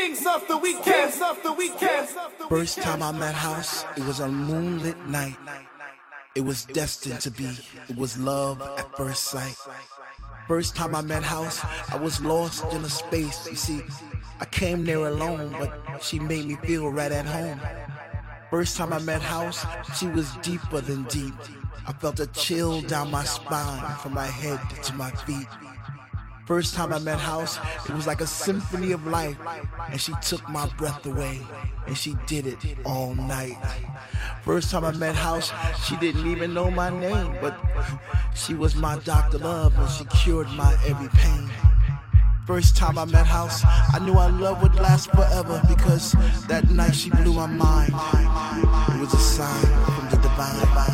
kings of the weekend. First time I met House, it was a moonlit night. It was destined to be. It was love at first sight. First time I met House, I was lost in a space. You see, I came there alone, but she made me feel right at home. First time I met House, she was deeper than deep. I felt a chill down my spine from my head to my feet. First time I met House, it was like a symphony of life, and she took my breath away, and she did it all night. First time I met House, she didn't even know my name, but she was my Dr. Love, and she cured my every pain. First time I met House, I knew our love would last forever, because that night she blew my mind. It was a sign from the divine.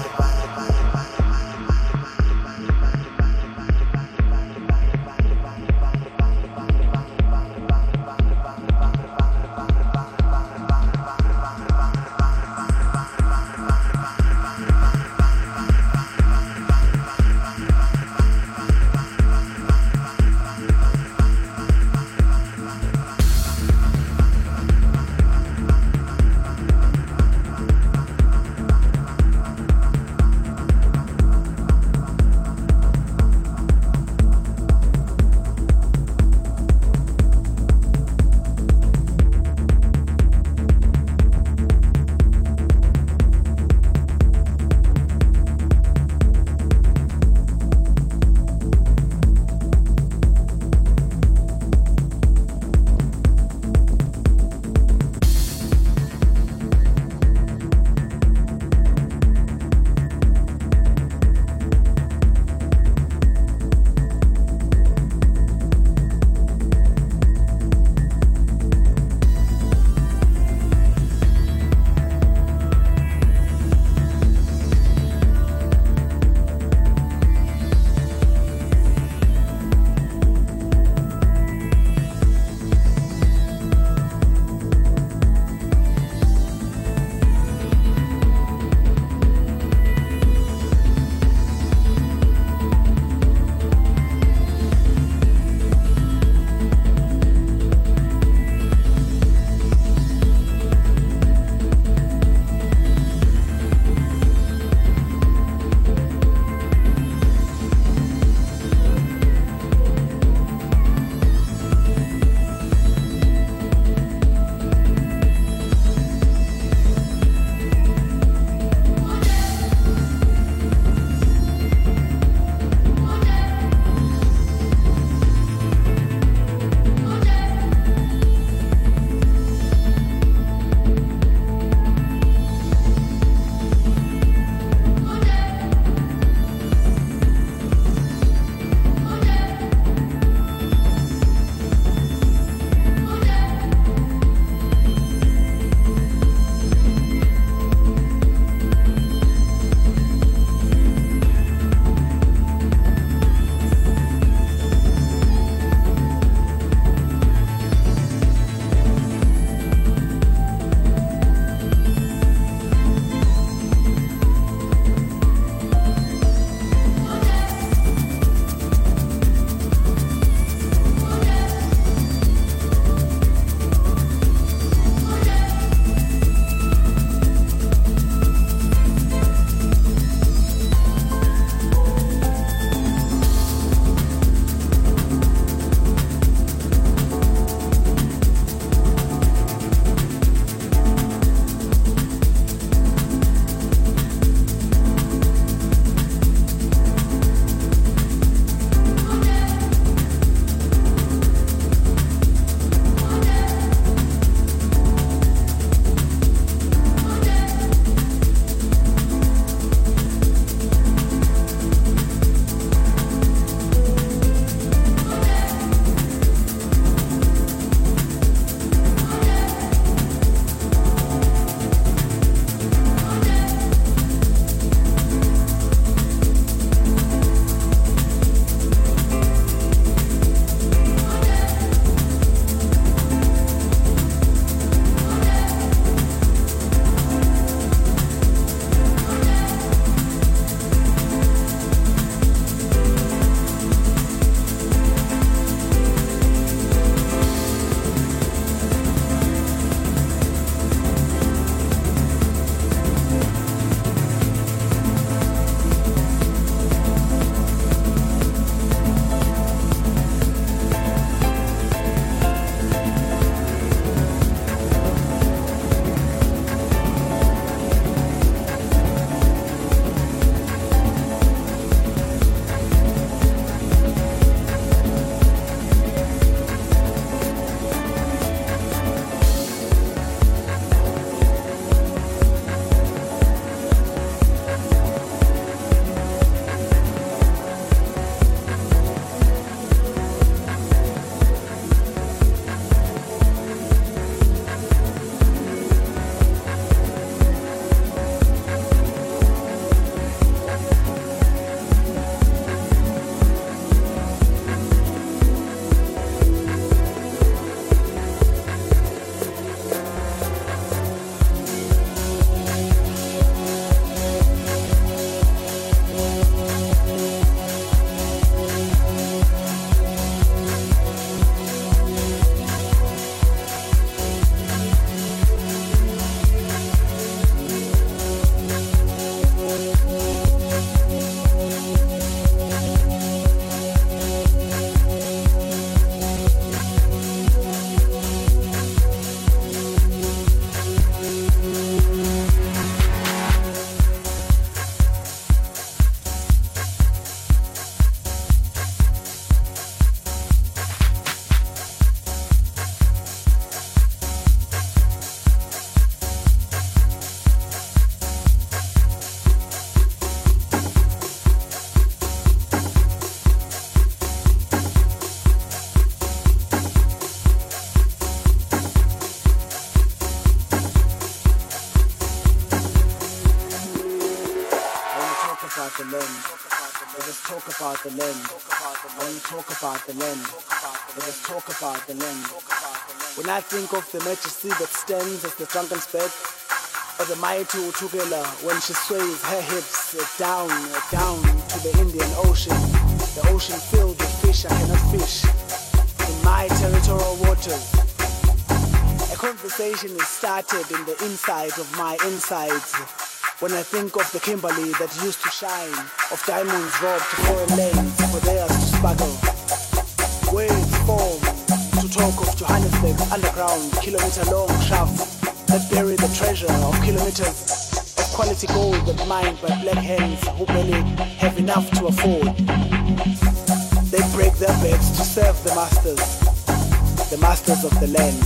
talk about the land. I wanna talk about the land. Let us talk about the land. When I think of the majesty that stands as the drunken's bed, or the mighty Utukela when she sways her hips down to the Indian Ocean, the ocean filled with fish I cannot fish in my territorial waters. A conversation is started in the inside of my insides when I think of the Kimberley that used to shine, of diamonds robbed to foreign lands for theirs to sparkle. Words form to talk of Johannesburg's underground kilometer-long shaft that bury the treasure of kilometers of quality gold that mined by black hands who barely have enough to afford. They break their backs to serve the masters of the land.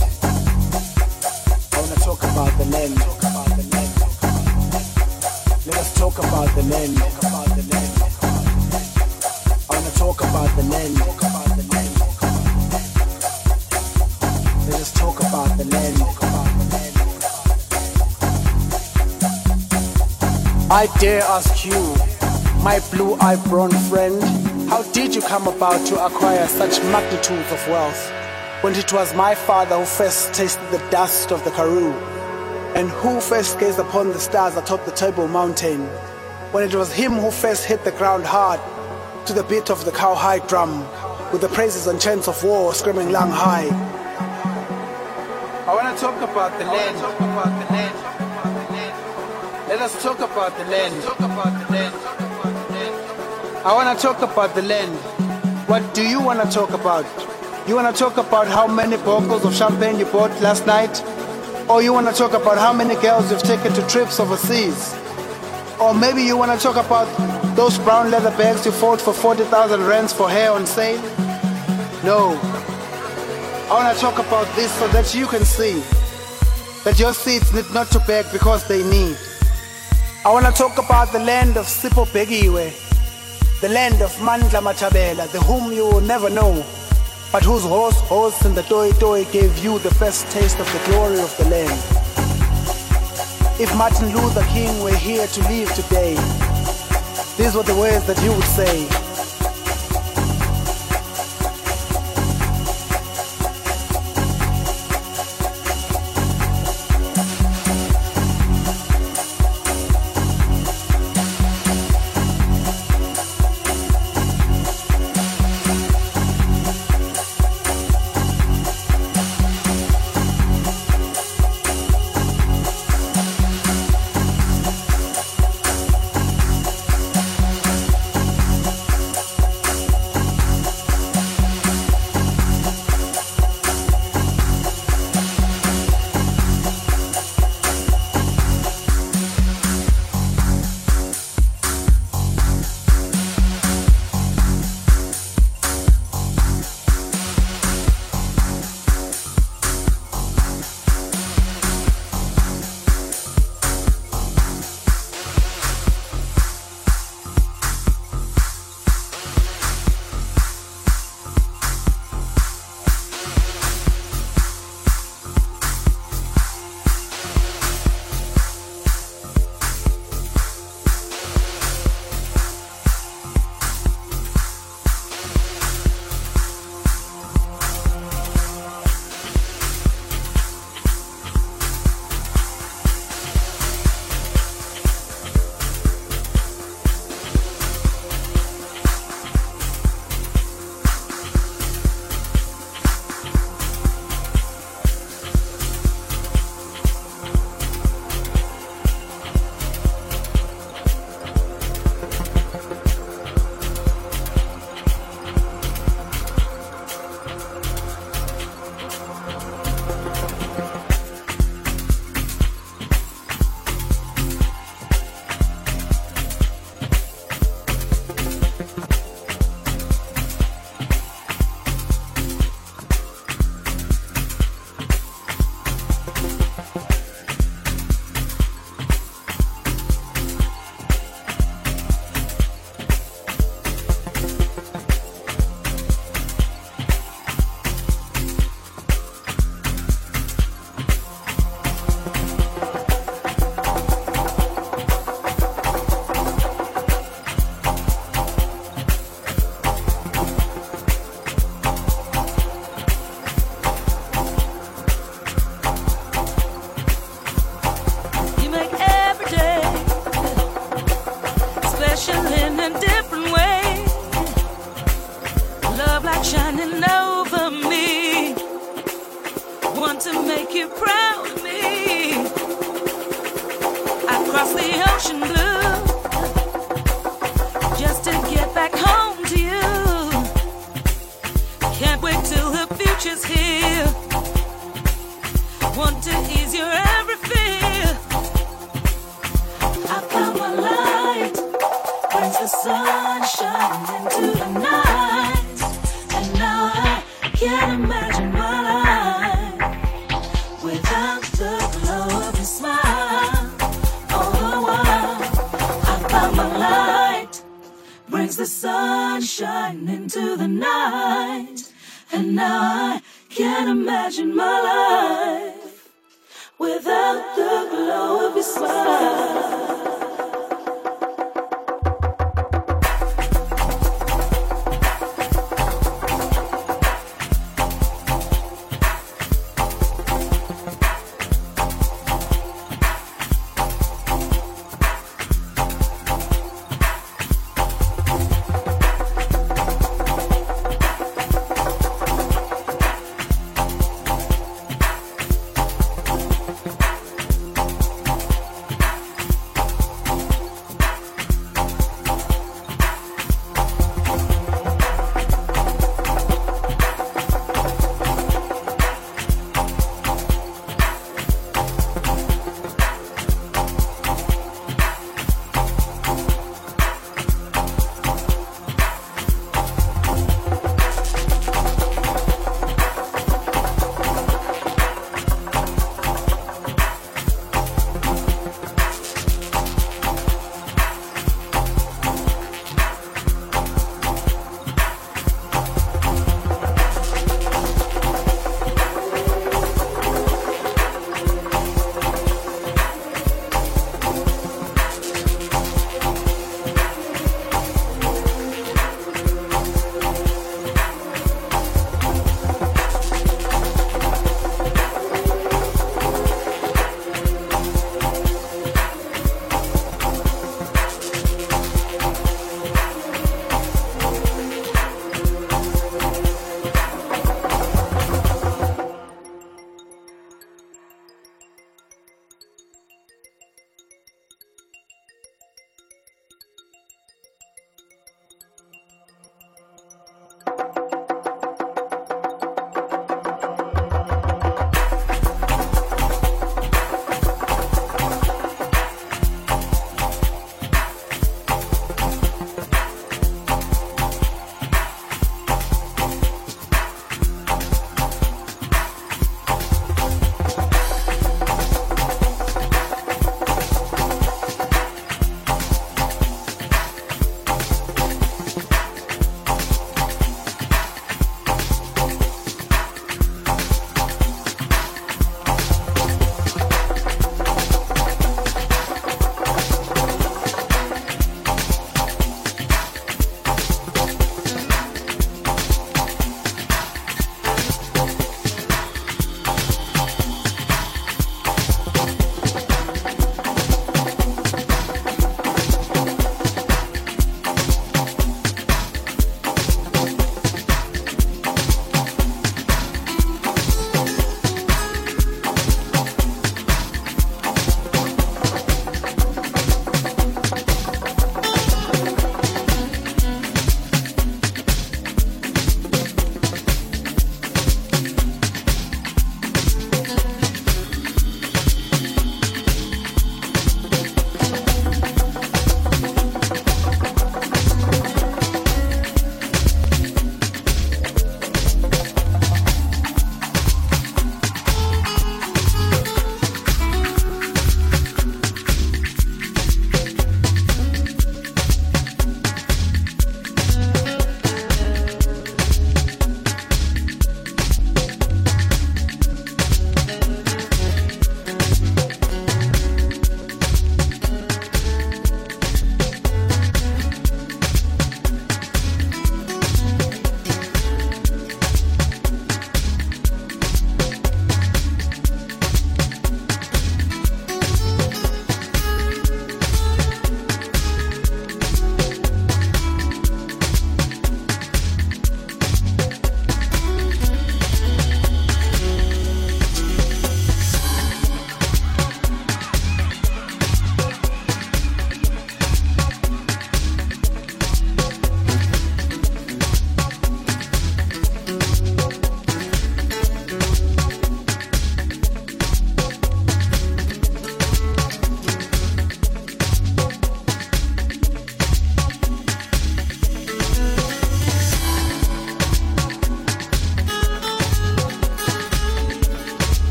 I wanna talk about the land. Let us talk about the land. I wanna talk about the land. Let us talk about the land. I dare ask you, my blue-eyed brown friend, how did you come about to acquire such magnitudes of wealth, when it was my father who first tasted the dust of the Karoo, and who first gazed upon the stars atop the Table Mountain, when it was him who first hit the ground hard to the beat of the cowhide drum, with the praises and chants of war screaming long high. I want to talk about the land. Let us talk about the land. I want to talk about the land. What do you want to talk about? You want to talk about how many bottles of champagne you bought last night? Or you want to talk about how many girls you've taken to trips overseas? Or maybe you want to talk about those brown leather bags you bought for 40,000 rands for hair on sale? No. I want to talk about this so that you can see that your seeds need not to beg because they need. I want to talk about the land of Sipho Begiwe, the land of Mandla Matabela, the whom you will never know, but whose horse and the Toi gave you the first taste of the glory of the land. If Martin Luther King were here to live today, these were the words that he would say. proud of me. I crossed the ocean blue just to get back home to you. Can't wait till the future's here. Want to ease your every fear. I found my light, brings the sunshine into the night, and now I can't imagine my life without the glow of your smile. All the while, I found my light, brings the sunshine into the night, and now I can't imagine my life without the glow of your smile.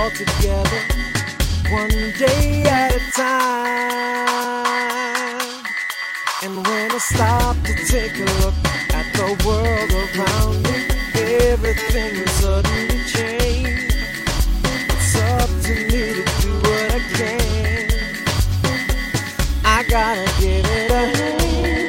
all together, one day at a time. And when I stop to take a look at the world around me, everything will suddenly change. It's up to me to do what I can. I gotta give it a hand.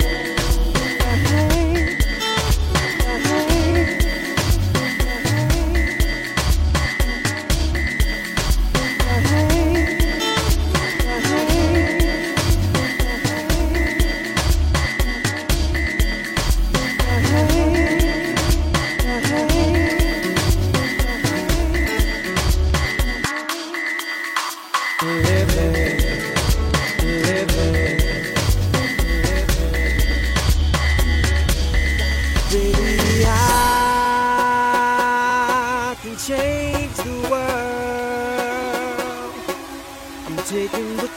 Taking the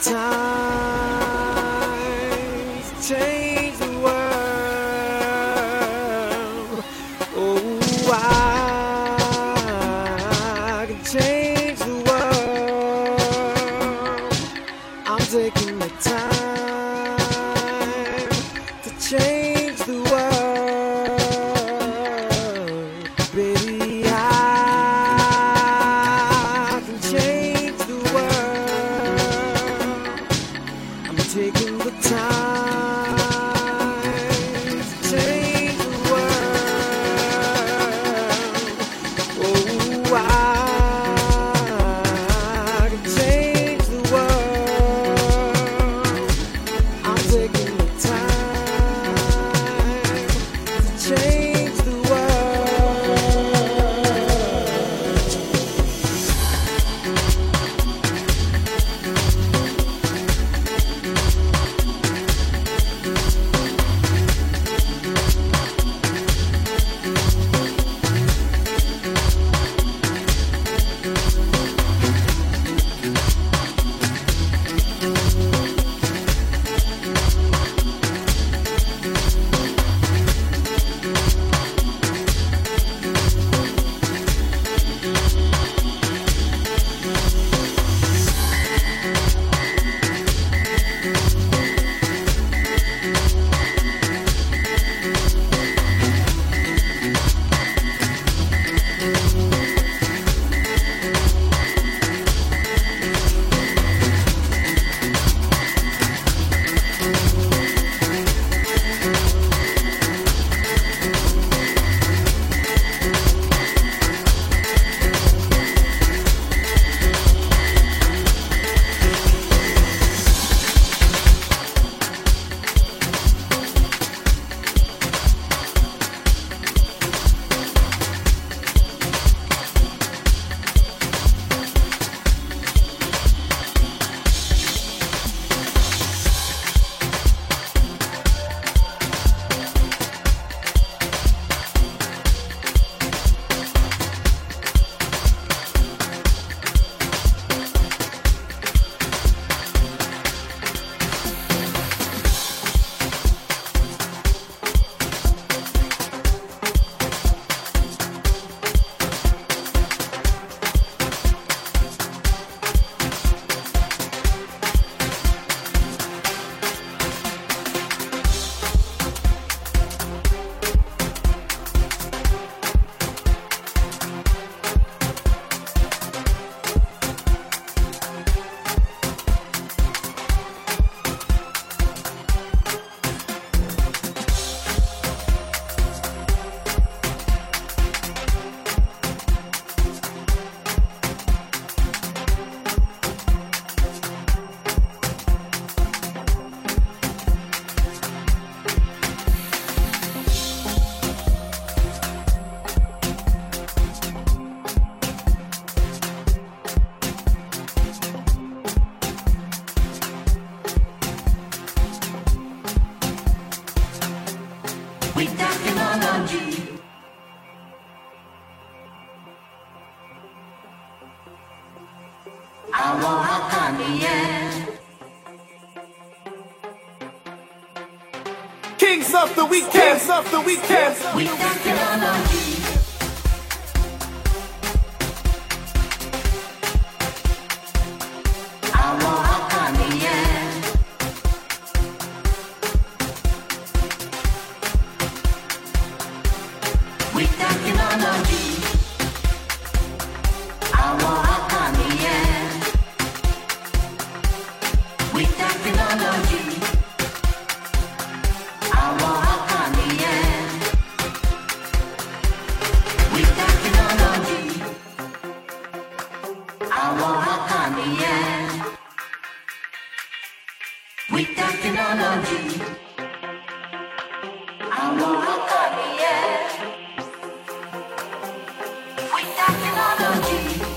time to change the world. Oh, I can change the world. I'm taking the time to change the world. Baby, I can change the world. Taking the time to change the world. Oh, I can change the world. I'm taking the time to change the Kings of the weekend, kings of the weekend. We got technology. with technology. Our economy, yeah. With technology. Our economy, yeah. With technology. Our economy, yeah. With technology. Our economy, yeah. With technology.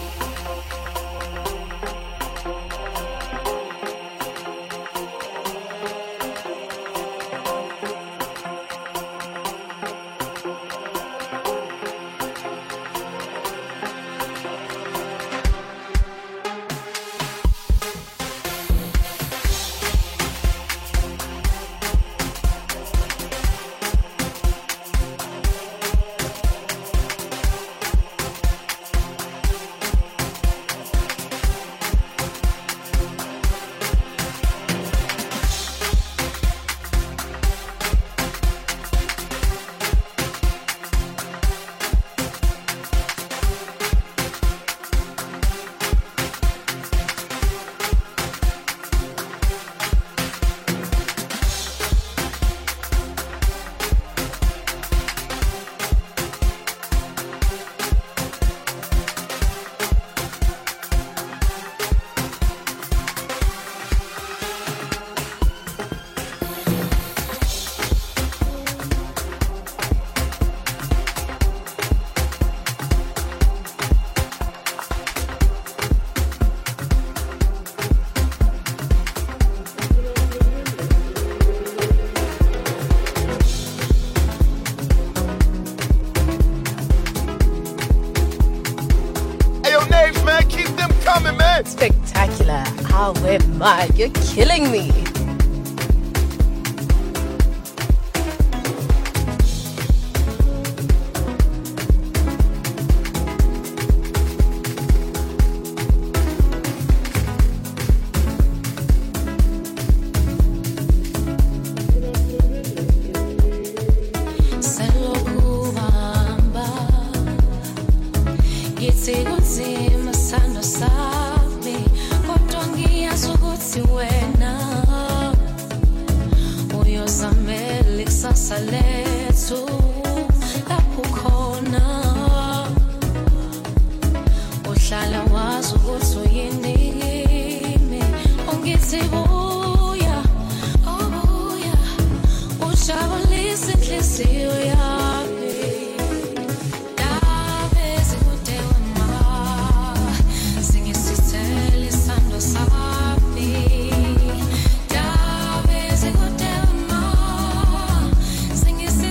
Spectacular. How am I? You're killing me. Sing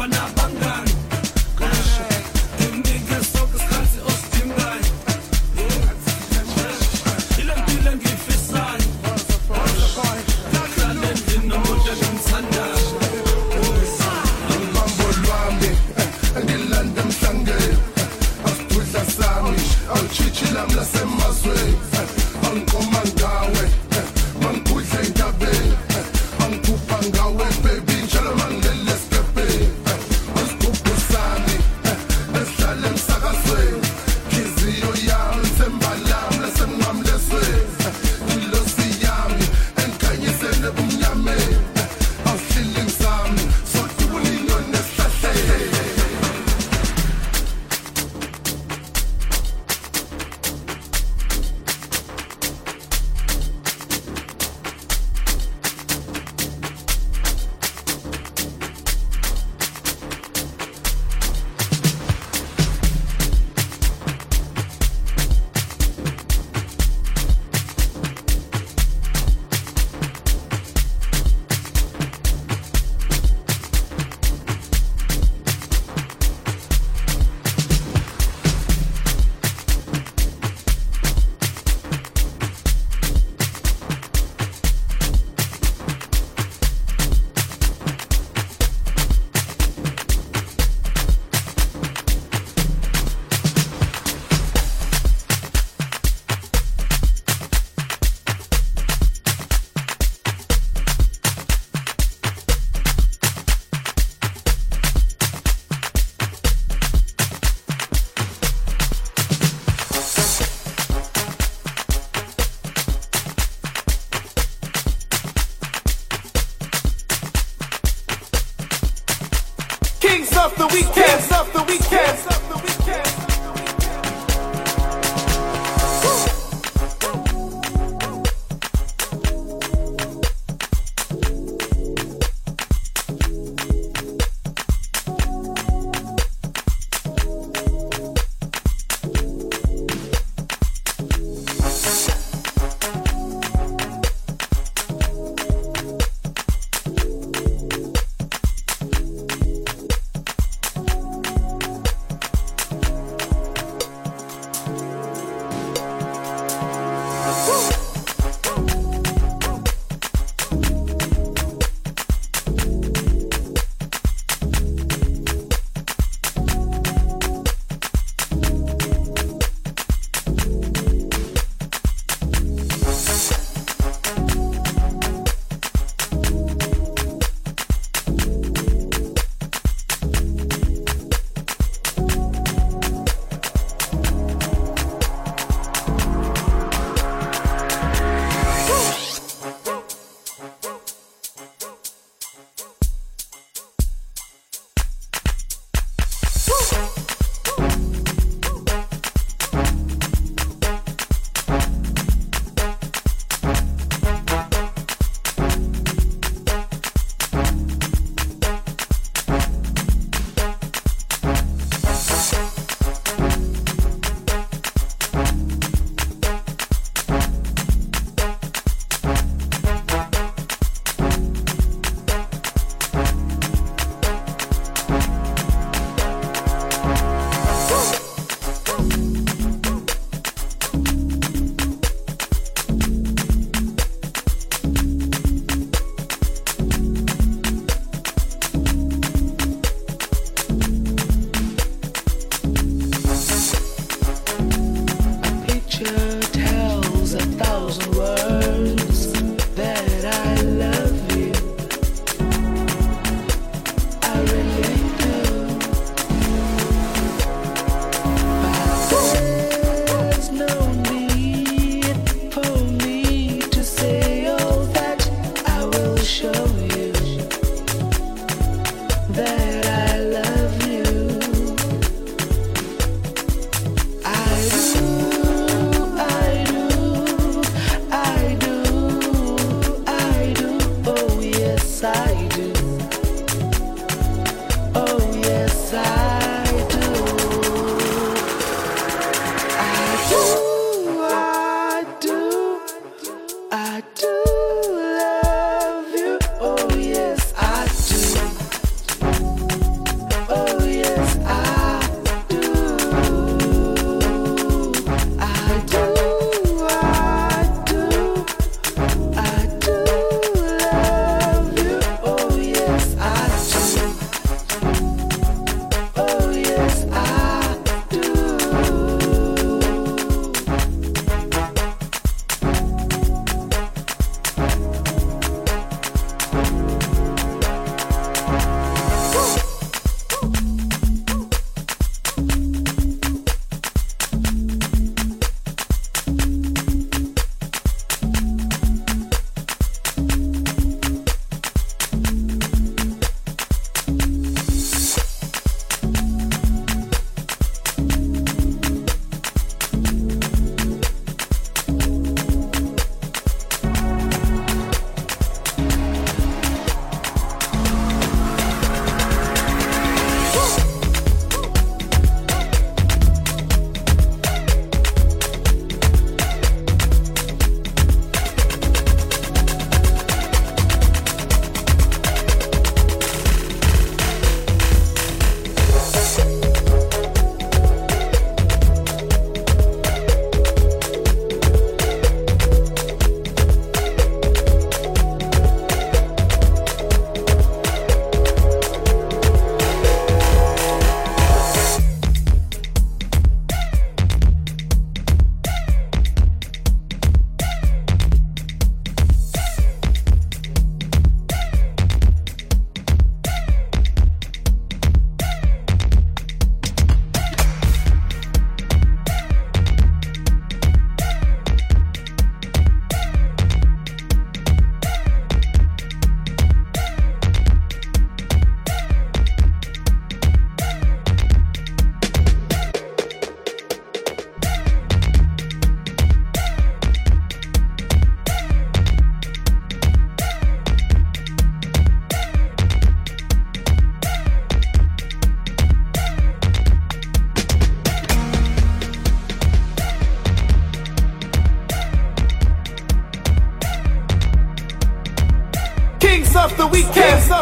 of the weekend, of the weekend, of the weekend.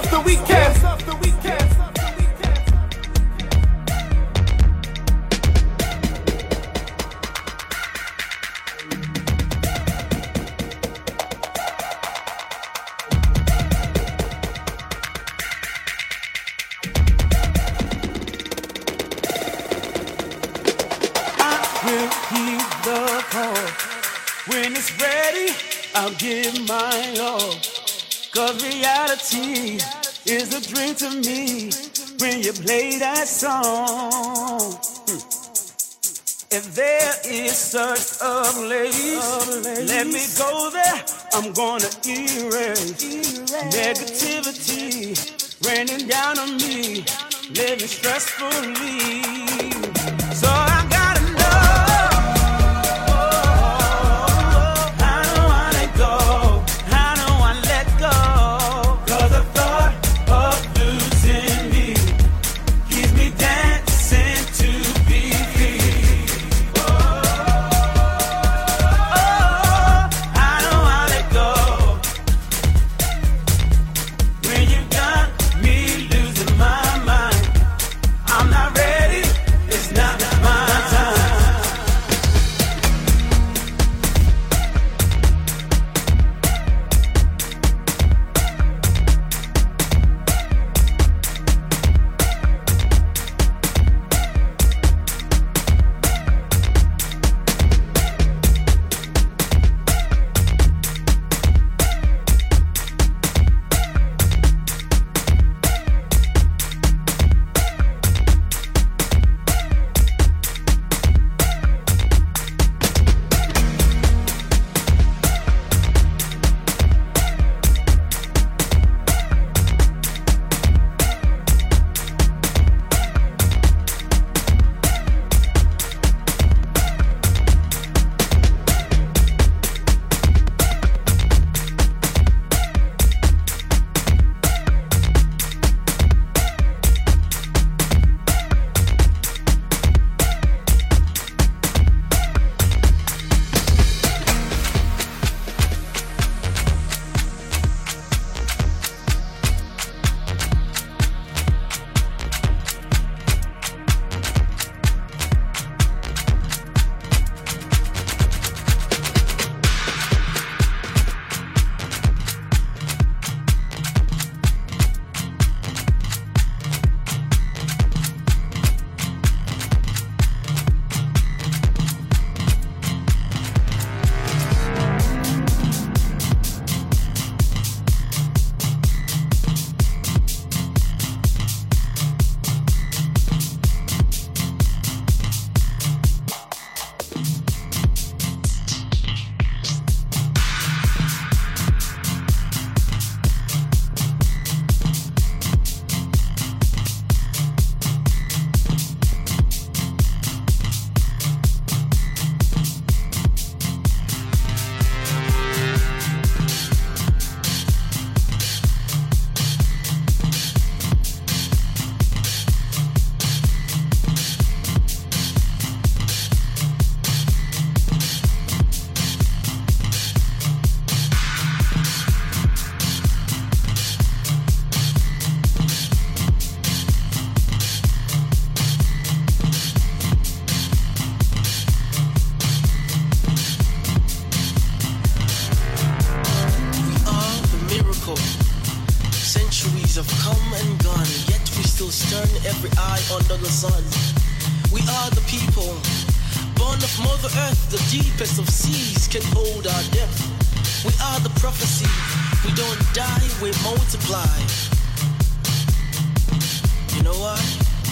of the weekend. When it's ready, I'll give my all. 'Cause reality is a dream to me when you play that song. If there is such a place, let me go there. I'm gonna erase negativity raining down on me, living stressfully. So I gotta know. every eye under the sun. We are the people, born of Mother Earth, the deepest of seas can hold our depth. We are the prophecy, we don't die, we multiply. You know why?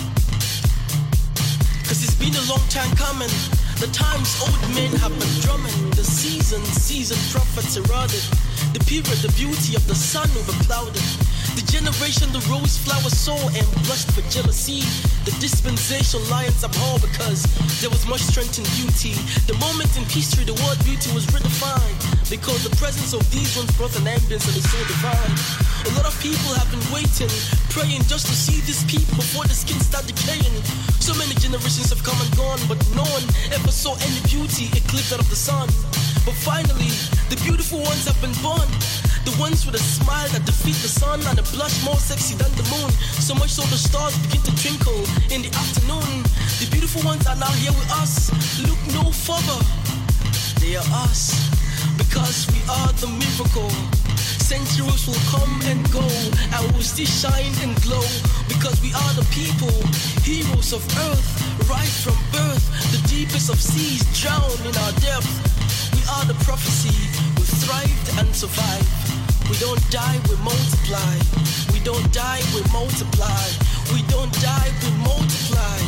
Cause it's been a long time coming. The times old men have been drumming. The seasoned prophets eroded. The period, the beauty of the sun overclouded. The generation the rose flower saw and blushed for jealousy. The dispensation lions abhor because there was much strength in beauty. The moment in history the word beauty was redefined, because the presence of these ones brought an ambience that is so divine. A lot of people have been waiting, praying just to see this peak before the skin start decaying. So many generations have come and gone, but no one ever saw any beauty eclipsed out of the sun. But finally, the beautiful ones have been born. The ones with a smile that defeat the sun and a blush more sexy than the moon. So much so the stars begin to twinkle in the afternoon. The beautiful ones are now here with us. Look no further. They are us. Because we are the miracle. Centuries will come and go, and we'll still shine and glow. Because we are the people, heroes of earth, right from birth. The deepest of seas drown in our depth. We are the prophecy, we thrived and survived. We don't die, we multiply. We don't die, we multiply. We don't die, we multiply.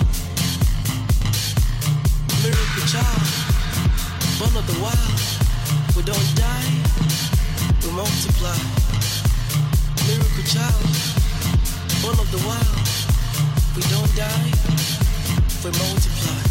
Miracle child, born of the wild. We don't die, we multiply. Miracle child, born of the wild. We don't die, we multiply.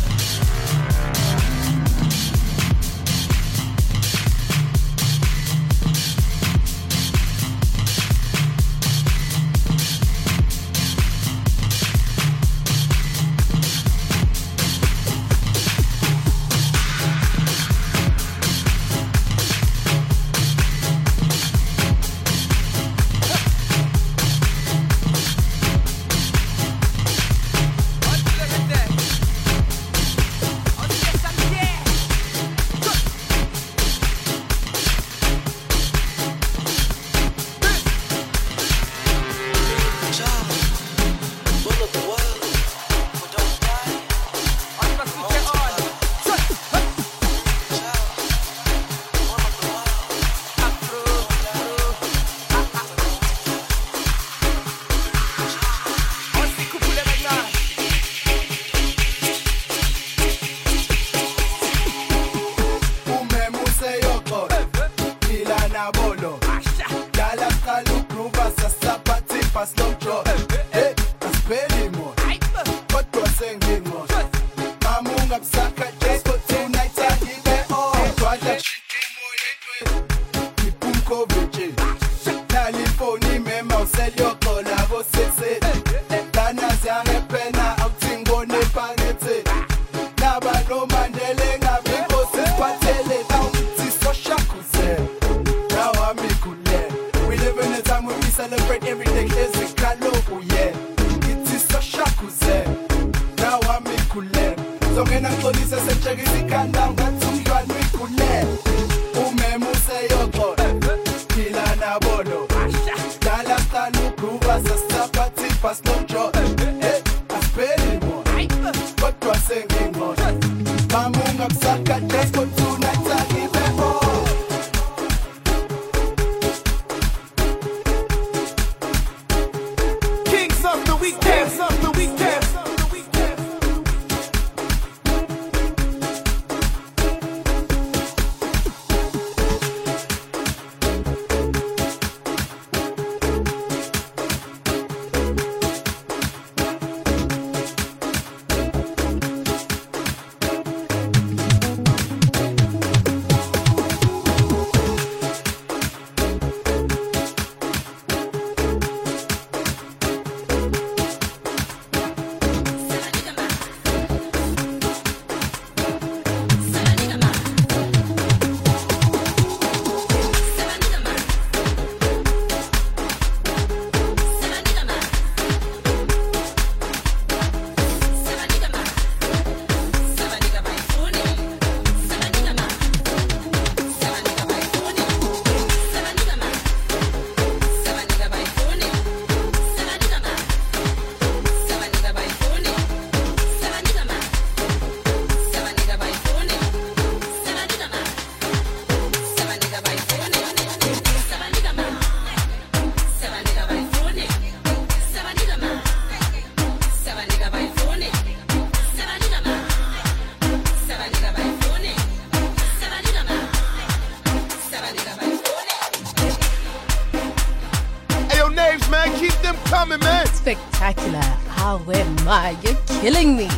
Spectacular. How am I? You're killing me.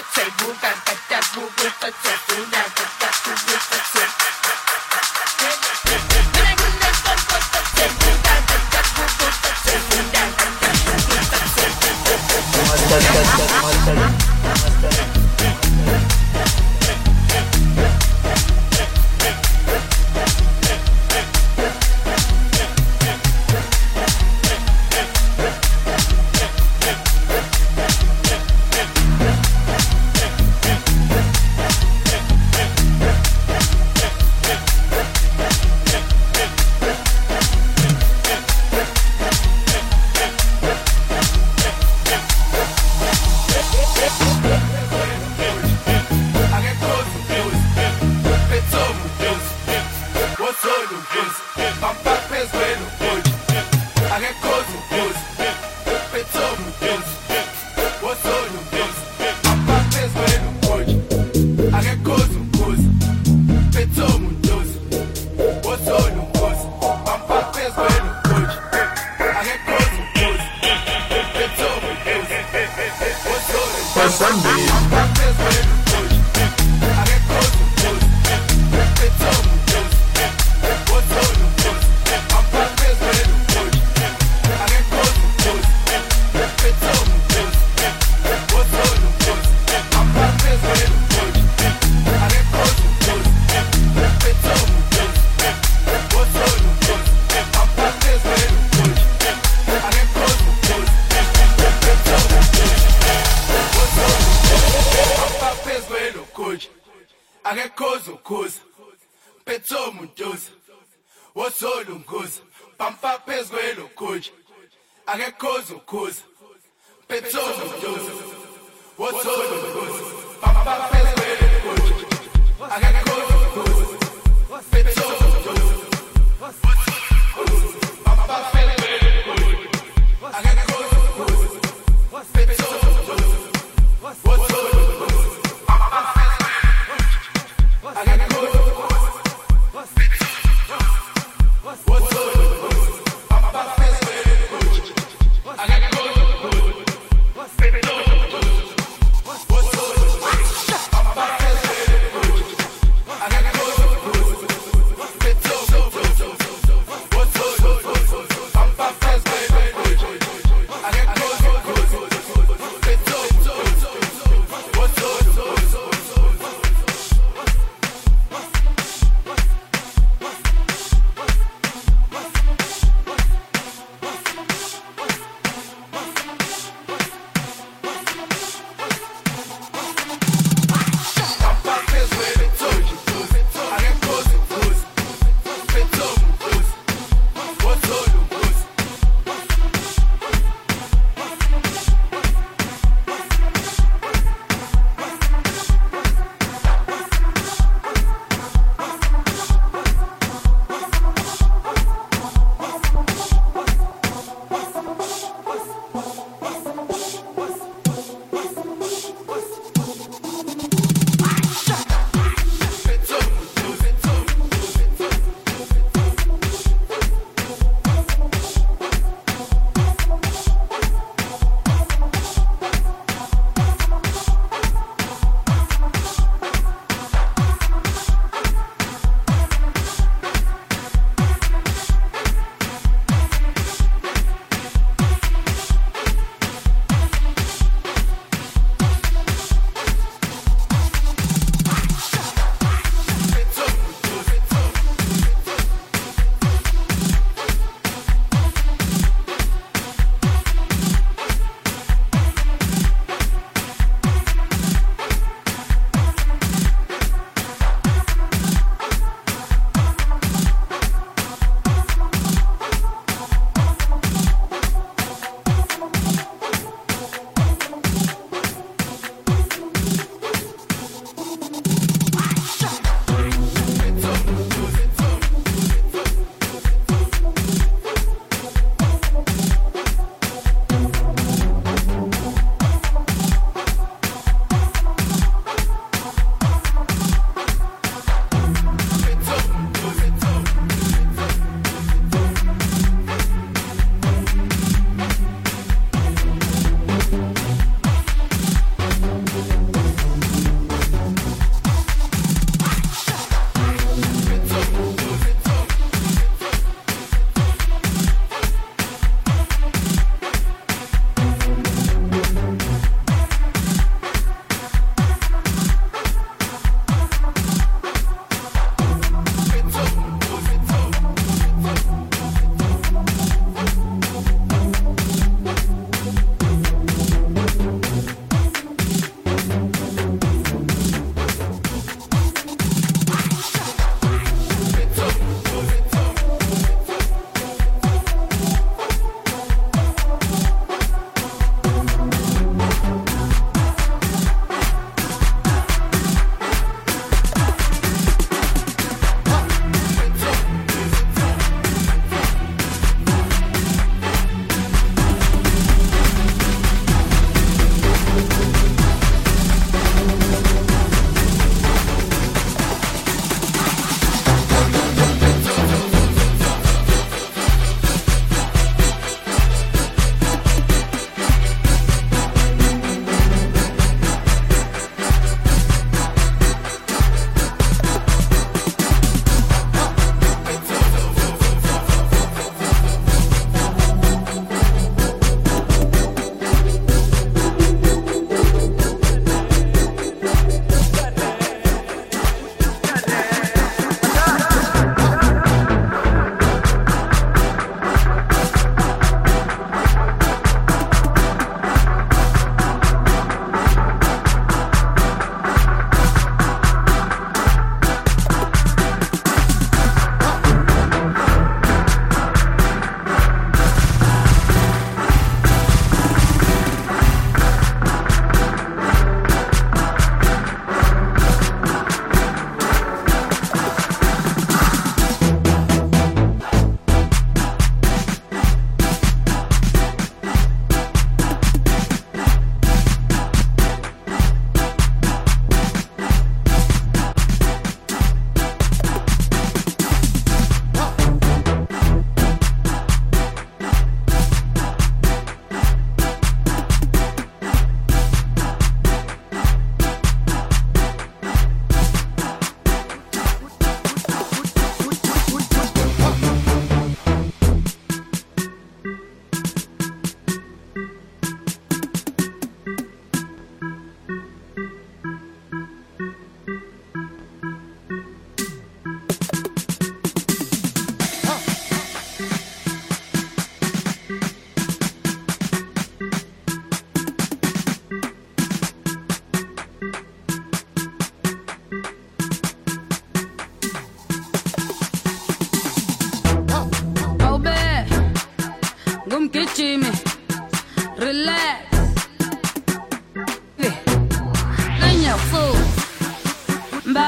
table, got that move with the table, got that move with the table.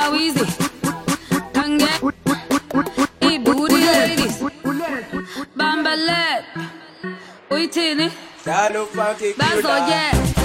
how easy. Can get e booty ladies. Bambalet. Uitini. That's all, yeah.